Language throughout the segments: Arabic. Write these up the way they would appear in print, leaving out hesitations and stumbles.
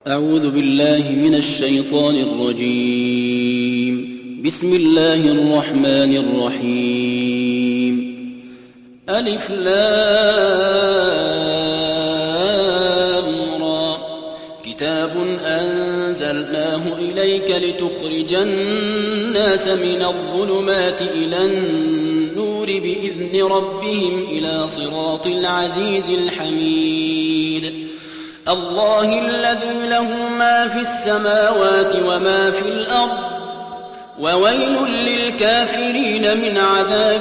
أعوذ بالله من الشيطان الرجيم. بسم الله الرحمن الرحيم. ألف لام را. كتاب أنزلناه إليك لتخرج الناس من الظلمات إلى النور بإذن ربهم إلى صراط العزيز الحميد. الله الذي له ما في السماوات وما في الأرض وويل للكافرين من عذاب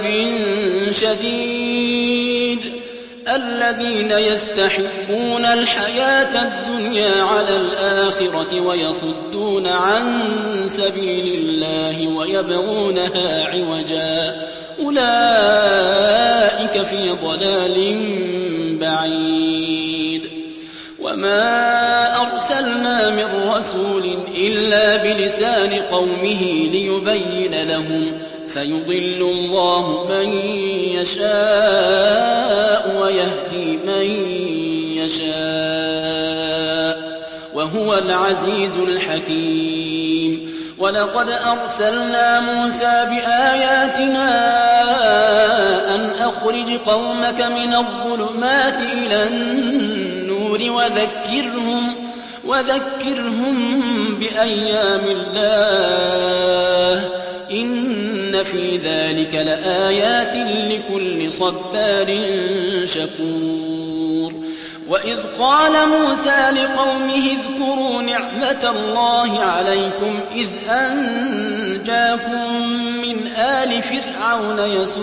شديد. الذين يستحبون الحياة الدنيا على الآخرة ويصدون عن سبيل الله ويبغونها عوجا أولئك في ضلال بعيد. وما أرسلنا من رسول إلا بلسان قومه ليبين لهم فيضل الله من يشاء ويهدي من يشاء وهو العزيز الحكيم. ولقد أرسلنا موسى بآياتنا أن أخرج قومك من الظلمات إلى النور وذكرهم بأيام الله إن في ذلك لآيات لكل صبار شكور. وإذ قال موسى لقومه اذكروا نعمة الله عليكم إذ أنجاكم من آل فرعون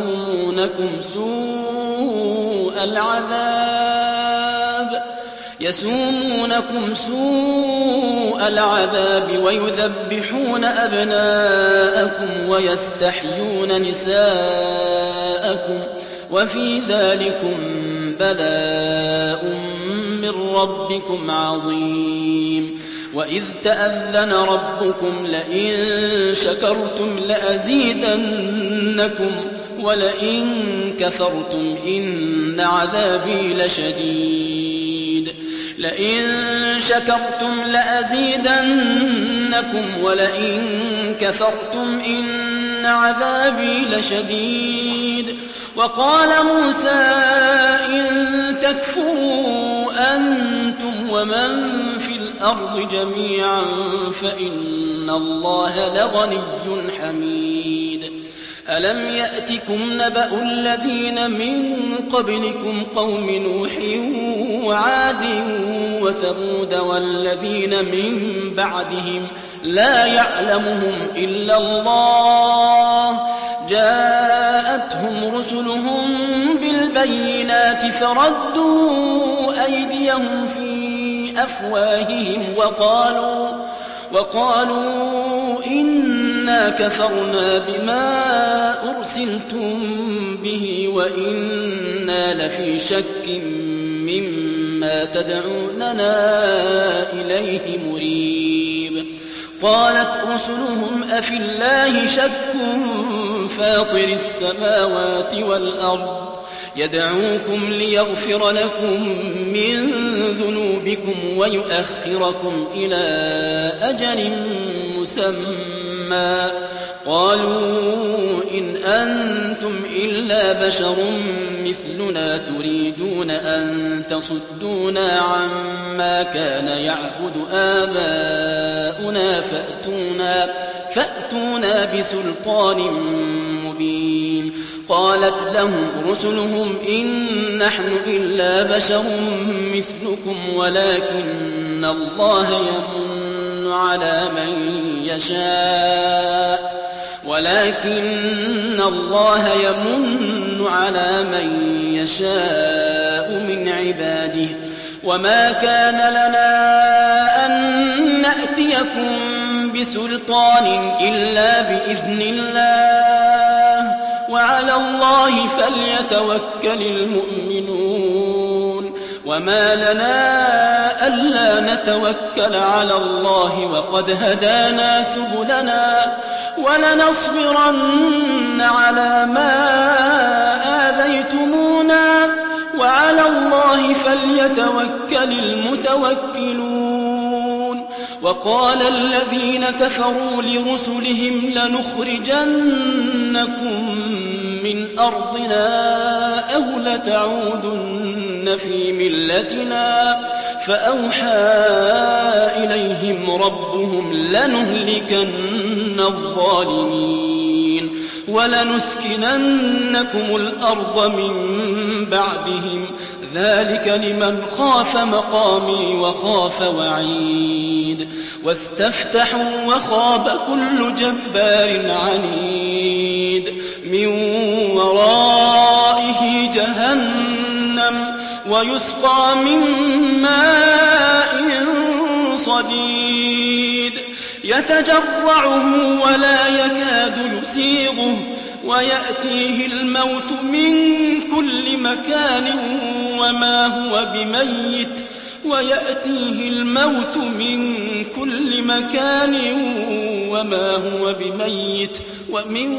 يسومونكم سوء العذاب ويذبحون أبناءكم ويستحيون نساءكم وفي ذلكم بلاء من ربكم عظيم. وإذ تأذن ربكم لئن شكرتم لأزيدنكم ولئن كفرتم إن عذابي لشديد. لئن شكرتم لأزيدنكم ولئن كفرتم إن عذابي لشديد. وقال موسى إن تكفروا أنتم ومن في الأرض جميعا فإن الله لغني حميد. ألم يأتكم نبأ الذين من قبلكم قوم نوح وعاد وثمود والذين من بعدهم لا يعلمهم إلا الله جاءتهم رسلهم بالبينات فردوا أيديهم في أفواههم وقالوا إنا كفرنا بما أرسلتم به وإنا لفي شك مما تدعوننا إليه مريب. قالت رسلهم أفي الله شك فاطر السماوات والأرض يدعوكم ليغفر لكم من ذنوبكم ويؤخركم إلى أجل مسمى. قالوا إن أنتم إلا بشر مثلنا تريدون أن تصدونا عما كان يعبد آباؤنا فأتونا بسلطان مبين. قالت لهم رسلهم إن نحن إلا بشر مثلكم ولكن الله يمن على من يشاء من عباده. وما كان لنا أن نأتيكم بسلطان إلا بإذن الله وعلى الله فليتوكل المؤمنون. وما لنا ألا نتوكل على الله وقد هدانا سبلنا ولنصبرن على ما آذيتمونا وعلى الله فليتوكل المتوكلون. وقال الذين كفروا لرسلهم لنخرجنكم من أرضنا أو لتعودن في ملتنا فأوحى إليهم ربهم لنهلكن الظالمين ولنسكننكم الأرض من بعدهم ذلك لمن خاف مقامي وخاف وعيد واستفتحوا وخاب كل جبار عنيد من ورائه جهنم ويسقى من ماء صديد يتجرعه ولا يكاد يسيغه ويأتيه الموت من كل مكان وما هو بميت ومن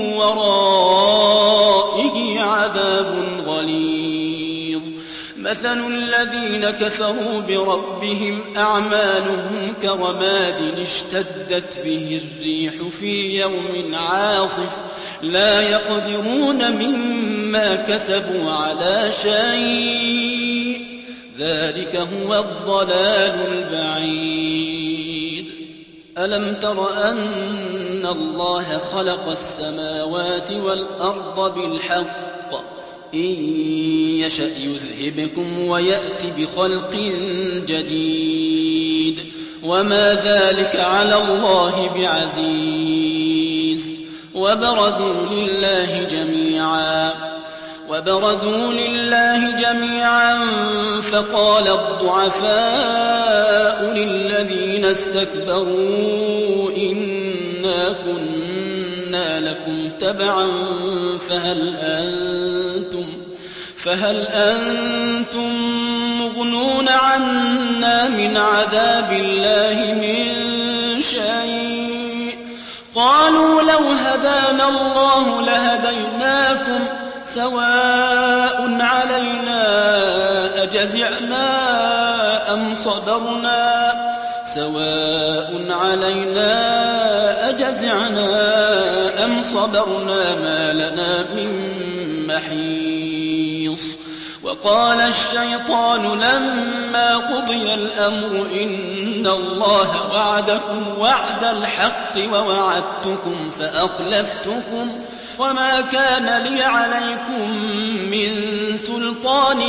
ورائه عذاب غليظ مثل الذين كفروا بربهم أعمالهم كرماد اشتدت به الريح في يوم عاصف لا يقدرون مما كسبوا على شيء ذلك هو الضلال البعيد ألم تر أن الله خلق السماوات والأرض بالحق إن يشأ يذهبكم ويأت بخلق جديد وما ذلك على الله بعزيز وبرزوا لله جميعا فقال الضعفاء للذين استكبروا إنا كنا لكم تبعا فهل أنتم مغنون عنا من عذاب الله من شيء قالوا لو هدانا الله لهديناكم سواء علينا أجزعنا أم صبرنا ما لنا من محيص وقال الشيطان لما قضي الأمر إن الله وعدكم وعد الحق ووعدتكم فأخلفتكم وما كان لي عليكم من سلطان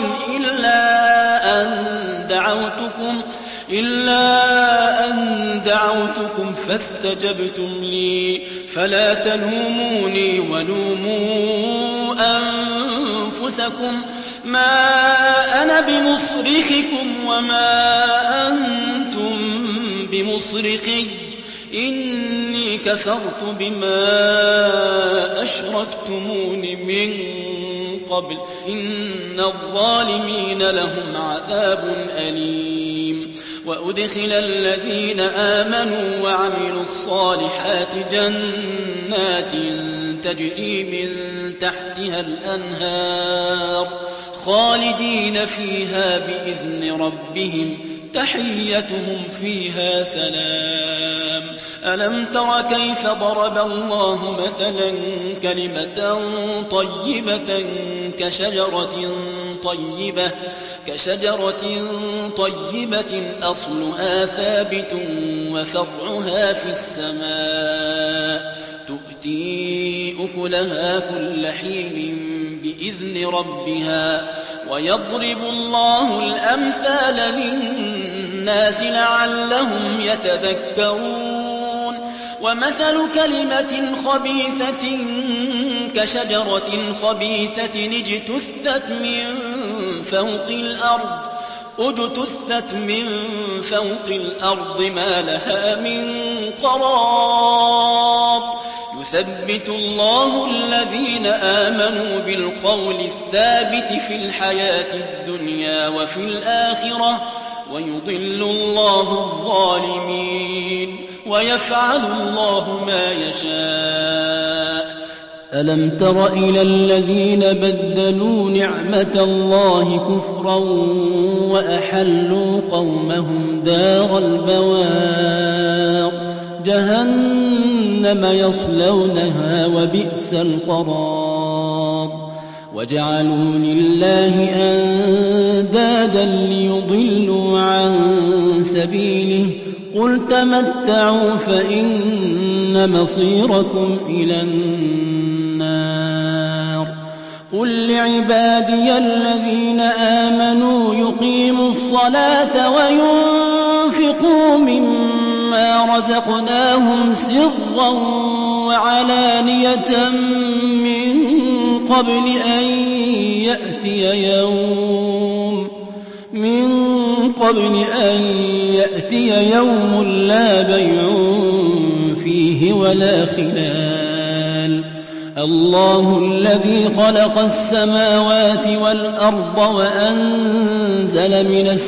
إلا أن دعوتكم فاستجبتم لي فلا تلوموني ولوموا أنفسكم ما أنا بمصرخكم وما أنتم بمصرخي إني كفرت بما أشركتمون من قبل إن الظالمين لهم عذاب أليم وأدخل الذين آمنوا وعملوا الصالحات جنات تجري من تحتها الأنهار خالدين فيها بإذن ربهم تحيتهم فيها سلام ألم تر كيف ضرب الله مثلا كلمة طيبة كشجرة طيبة أصلها ثابت وفرعها في السماء تؤتي أكلها كل حين بإذن ربها ويضرب الله الأمثال للناس لعلهم يتذكرون ومثل كلمة خبيثة كشجرة خبيثة اجتثت من فوق الأرض ما لها من قرار يثبت الله الذين آمنوا بالقول الثابت في الحياة الدنيا وفي الآخرة ويضل الله الظالمين ويفعل الله ما يشاء ألم تر إلى الذين بدلوا نعمة الله كفرا وأحلوا قومهم دار البوار جهنم يصلونها وبئس القرار وجعلوا لله أندادا ليضلوا عن سبيله قل تمتعوا فإن مصيركم إلى النار قل لعبادي الذين آمنوا يقيموا الصلاة وينفقوا مما رزقناهم سرا وعلانية من قبل أن يأتي يوم لا بيع فيه ولا خلال الله الذي خلق السماوات والأرض وأنزل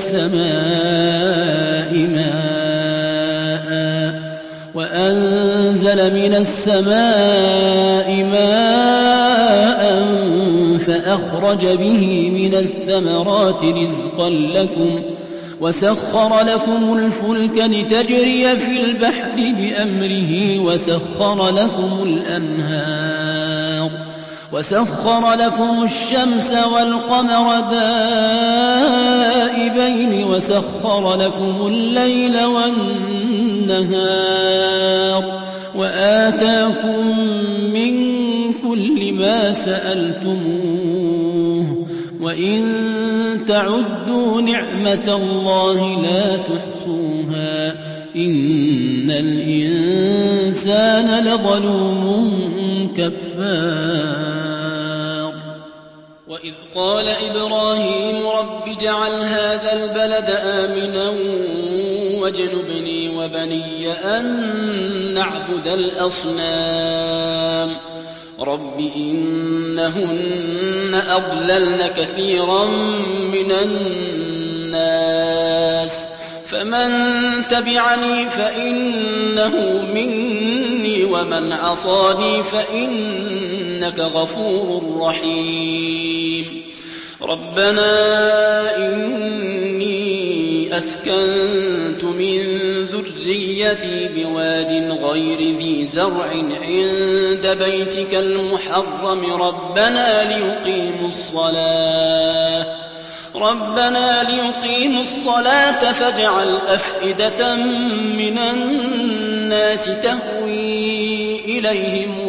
من السماء ماء فأخرج به من الثمرات رزقا لكم وسخر لكم الفلك لتجري في البحر بأمره وسخر لكم الشمس والقمر دائبين وسخر لكم الليل والنهار وآتاكم من كل ما سألتموه وإن تعدوا نعمة الله لا تحصوها إن الإنسان لظلوم كفار وإذ قال إبراهيم رب اجعل هذا البلد آمنا واجنبني وبني أن نعبد الأصنام رب إنهن أضللن كثيرا من الناس فمن تبعني فإنه مني ومن عصاني فإنك غفور رحيم ربنا إني أسكنت من ذريتي بواد غير ذي زرع عند بيتك المحرم ربنا ليقيموا الصلاة فاجعل أفئدة من الناس تهوي إليهم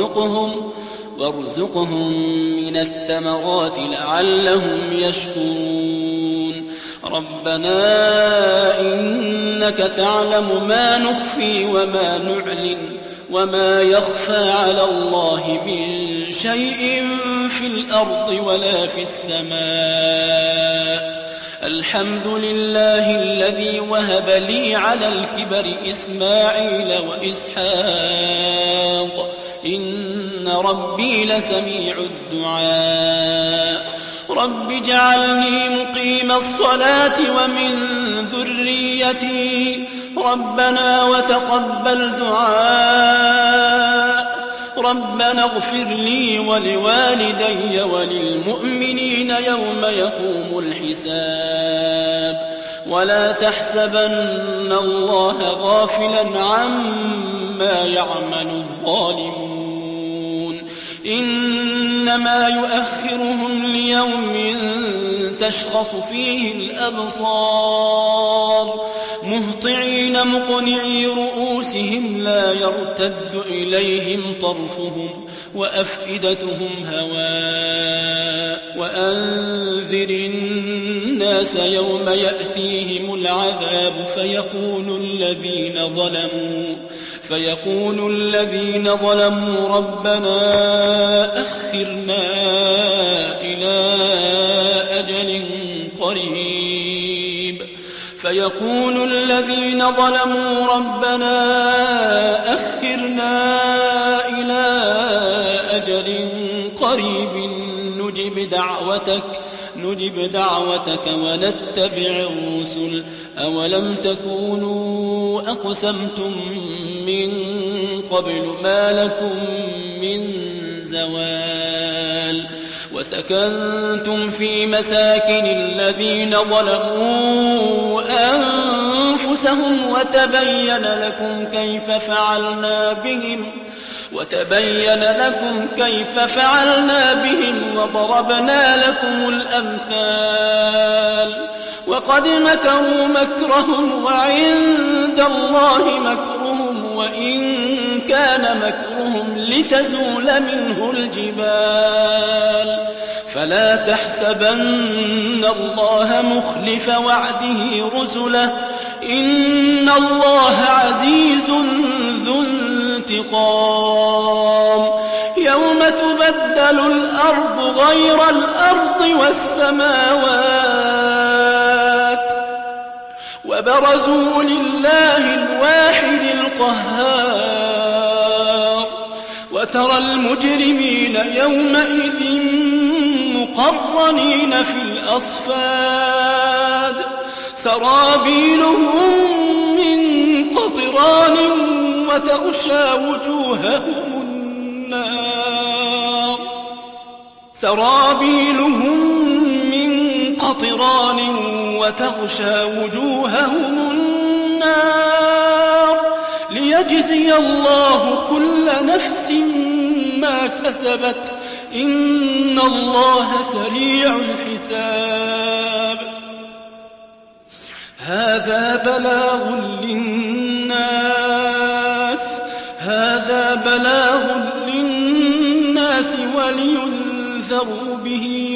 وارزقهم من الثمرات لعلهم يشكرون ربنا إنك تعلم ما نخفي وما نعلن وما يخفى على الله من شيء في الأرض ولا في السماء الحمد لله الذي وهب لي على الكبر إسماعيل وإسحاق إن ربي لسميع الدعاء رب اجعلني مقيم الصلاة ومن ذريتي ربنا وتقبل دعاء ربنا اغفر لي ولوالدي وللمؤمنين يوم يقوم الحساب ولا تحسبن الله غافلا عما يعمل الظالمون إنما يؤخرهم ليوم تشخص فيه الأبصار مهطعين مقنعي رؤوسهم لا يرتد إليهم طرفهم وأفئدتهم هواء وأنذر الناس يوم يأتيهم العذاب فيقول الذين ظلموا ربنا أخرنا إلى أجل قريب نجب دعوتك ونتبع الرسل أولم تكونوا أقسمتم من قبل ما لكم من زوال وسكنتم في مساكن الذين ظلموا أنفسهم وتبين لكم كيف فعلنا بهم وضربنا لكم الأمثال وقد مكروا مكرهم وعند الله مكرهم وإن كان مكرهم لتزول منه الجبال فلا تحسبن الله مخلف وعده رسله إن الله عزيز ذو انتقام يوم تبدل الأرض غير الأرض والسماوات وبرزوا لله الواحد القهار وترى المجرمين يومئذ مقرنين في الأصفاد سرابيلهم من قطران وتغشى وجوههم النار ليجزي الله كل نفس ما كسبت إن الله سريع الحساب هذا بلاغ للناس ولينذروا به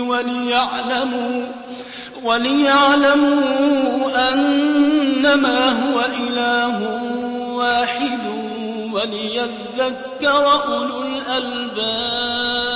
وليعلموا أنما هو إله واحد وليذكر أولو الألباب